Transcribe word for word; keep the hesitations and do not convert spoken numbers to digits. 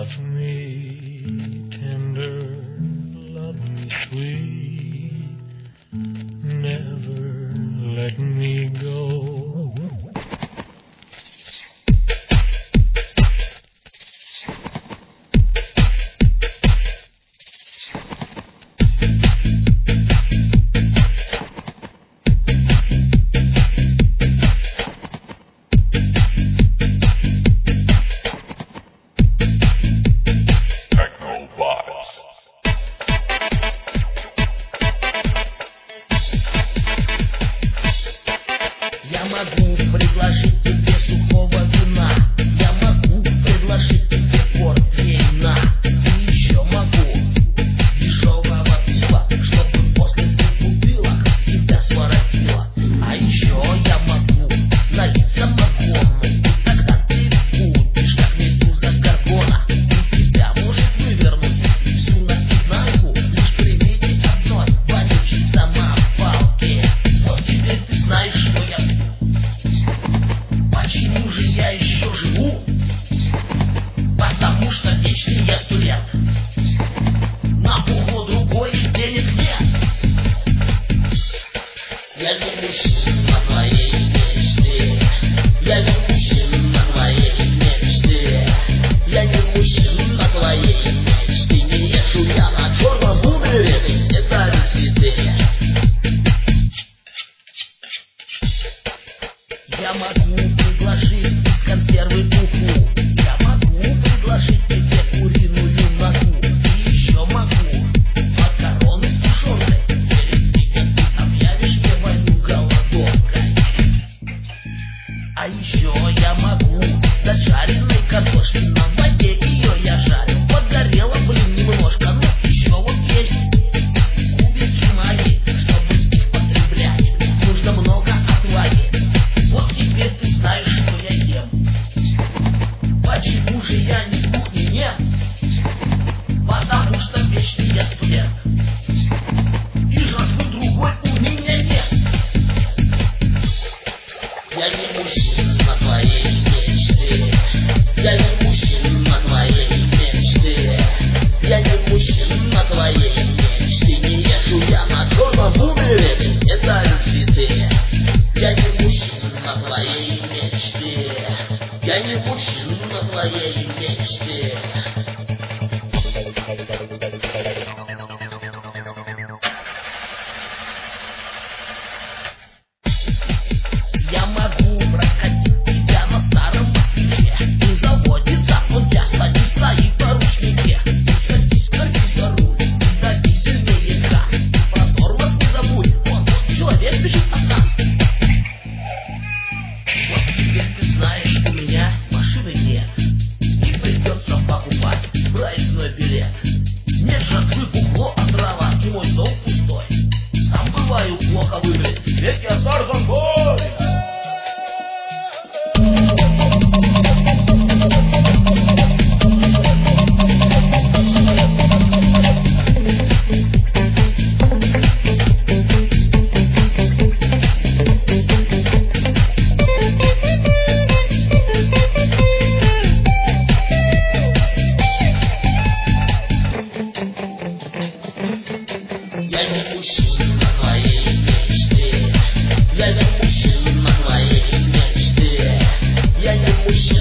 Love me tender, love me sweet, never let me go. Я могу предложить тебе сухого вина, я могу предложить тебе портвейна, и еще могу дешевого пива, чтобы после двух бутылок тебя своротило. А еще я могу налиться маконой, тогда ты будешь как медуза Горгона, и тебя может вывернуть всю наизнанку лишь при виде одной вонючей самопалки. Вот теперь ты знаешь, что я. Почему же я еще живу? Потому что вечный я студент. На углу другой денег нет. Я не мужчина твоей мечты. Я не мужчина твоей мечты. Я не мужчина твоей мечты. Не езжу я на черном бумере, не дарю цветы. Я могу предложить из консервы уху, я могу предложить тебе куриную ногу, и еще могу макароны тушеные. Через три дня ты объявишь мне войну голодовкой. А еще я могу дать жареной картошки, на воде ее я жарю, подгорела, блин, немножко, но еще вот есть кубики мои, чтобы их потреблять, нужно много отваги. Вот теперь ты знаешь, что я ем. Почему же я не в кухне нет? Потому что вечный я студент. И жратвы другой у меня нет. Я не мужчина твоей мечты. Я не мужчина твоей мечты. Я не мужчина твоей мечты. Не езжу я на черном бумере, не дарю цветы. Я не мужчина твоей мечты. Я не мужчина твоей мечты. Я могу прокатить тебя на старом москвиче, не заводится он часто, не стоит на ручнике. Не садись, садись за руль, не садись сильнее газ. Про тормоз не забудь, он человек бежит от нас. Вот теперь ты знаешь, у меня машины нет, и придется покупать проездной билет. Нет жратвы, бухло, отрава, и мой дом пустой. Сам бываю плохо выбрит, ведь я Тарзан Бой. Я не мужчина твоей мечты. Я не мужчина твоей мечты. Я не мужчина.